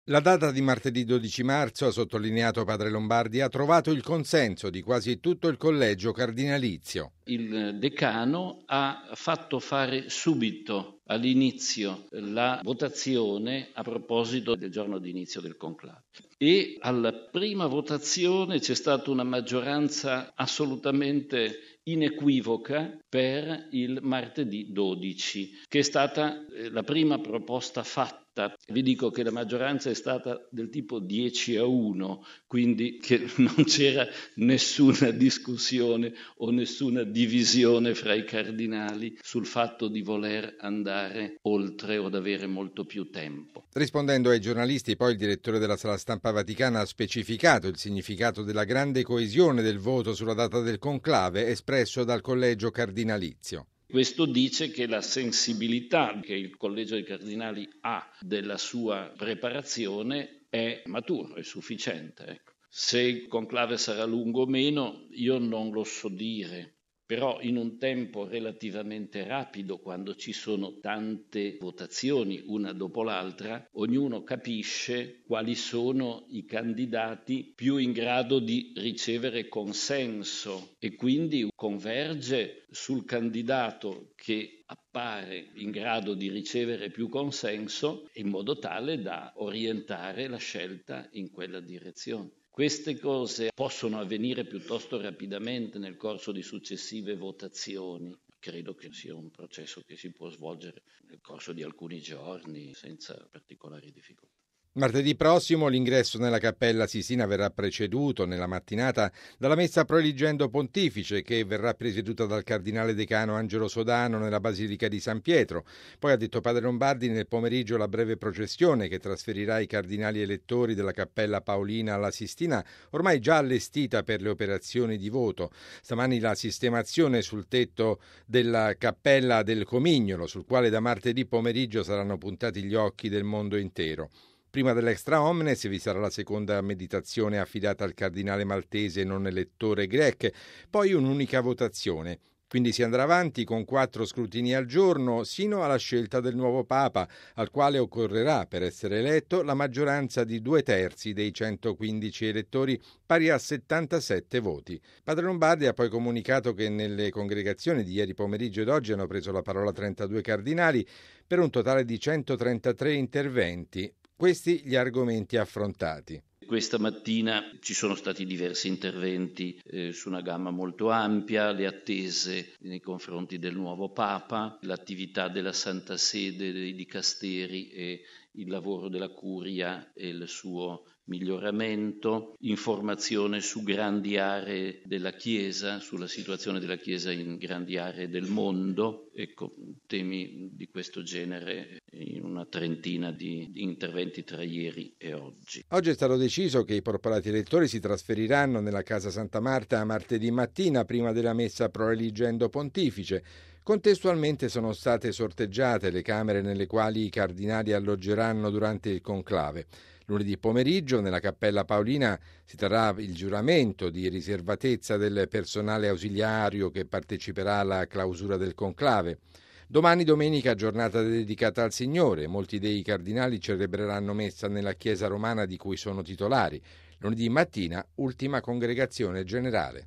La data di martedì 12 marzo, ha sottolineato padre Lombardi, ha trovato il consenso di quasi tutto il collegio cardinalizio. Il decano ha fatto fare subito all'inizio la votazione a proposito del giorno di inizio del conclave e alla prima votazione c'è stata una maggioranza assolutamente inequivoca per il martedì 12, che è stata la prima proposta fatta. Vi dico che la maggioranza è stata del tipo 10-1, quindi che non c'era nessuna discussione o nessuna divisione fra i cardinali sul fatto di voler andare oltre o ad avere molto più tempo. Rispondendo ai giornalisti, poi il direttore della Sala Stampa Vaticana ha specificato il significato della grande coesione del voto sulla data del conclave espresso dal collegio cardinalizio. Questo dice che la sensibilità che il Collegio dei Cardinali ha della sua preparazione è matura, è sufficiente. Ecco. Se il conclave sarà lungo o meno, io non lo so dire. Però in un tempo relativamente rapido, quando ci sono tante votazioni una dopo l'altra, ognuno capisce quali sono i candidati più in grado di ricevere consenso e quindi converge sul candidato che appare in grado di ricevere più consenso in modo tale da orientare la scelta in quella direzione. Queste cose possono avvenire piuttosto rapidamente nel corso di successive votazioni. Credo che sia un processo che si può svolgere nel corso di alcuni giorni senza particolari difficoltà. Martedì prossimo l'ingresso nella Cappella Sistina verrà preceduto nella mattinata dalla messa Proeligendo Pontifice, che verrà presieduta dal cardinale decano Angelo Sodano nella Basilica di San Pietro. Poi, ha detto padre Lombardi, nel pomeriggio la breve processione che trasferirà i cardinali elettori della Cappella Paolina alla Sistina, ormai già allestita per le operazioni di voto. Stamani la sistemazione sul tetto della Cappella del Comignolo, sul quale da martedì pomeriggio saranno puntati gli occhi del mondo intero. Prima dell'Extra Omnes vi sarà la seconda meditazione affidata al cardinale maltese non elettore Grech, poi un'unica votazione. Quindi si andrà avanti con 4 scrutini al giorno sino alla scelta del nuovo Papa, al quale occorrerà, per essere eletto, la maggioranza di 2/3 dei 115 elettori, pari a 77 voti. Padre Lombardi ha poi comunicato che nelle congregazioni di ieri pomeriggio ed oggi hanno preso la parola 32 cardinali per un totale di 133 interventi. Questi gli argomenti affrontati. Questa mattina ci sono stati diversi interventi su una gamma molto ampia, le attese nei confronti del nuovo Papa, l'attività della Santa Sede, dei dicasteri e il lavoro della Curia e il suo miglioramento, informazione su grandi aree della Chiesa, sulla situazione della Chiesa in grandi aree del mondo, ecco, temi di questo genere in una trentina di interventi tra ieri e oggi. Oggi è stato deciso che i porporati elettori si trasferiranno nella Casa Santa Marta martedì mattina prima della messa Proeligendo Pontifice. Contestualmente sono state sorteggiate le camere nelle quali i cardinali alloggeranno durante il conclave. Lunedì pomeriggio nella Cappella Paolina si terrà il giuramento di riservatezza del personale ausiliario che parteciperà alla clausura del conclave. Domani domenica, giornata dedicata al Signore. Molti dei cardinali celebreranno messa nella chiesa romana di cui sono titolari. Lunedì mattina, ultima congregazione generale.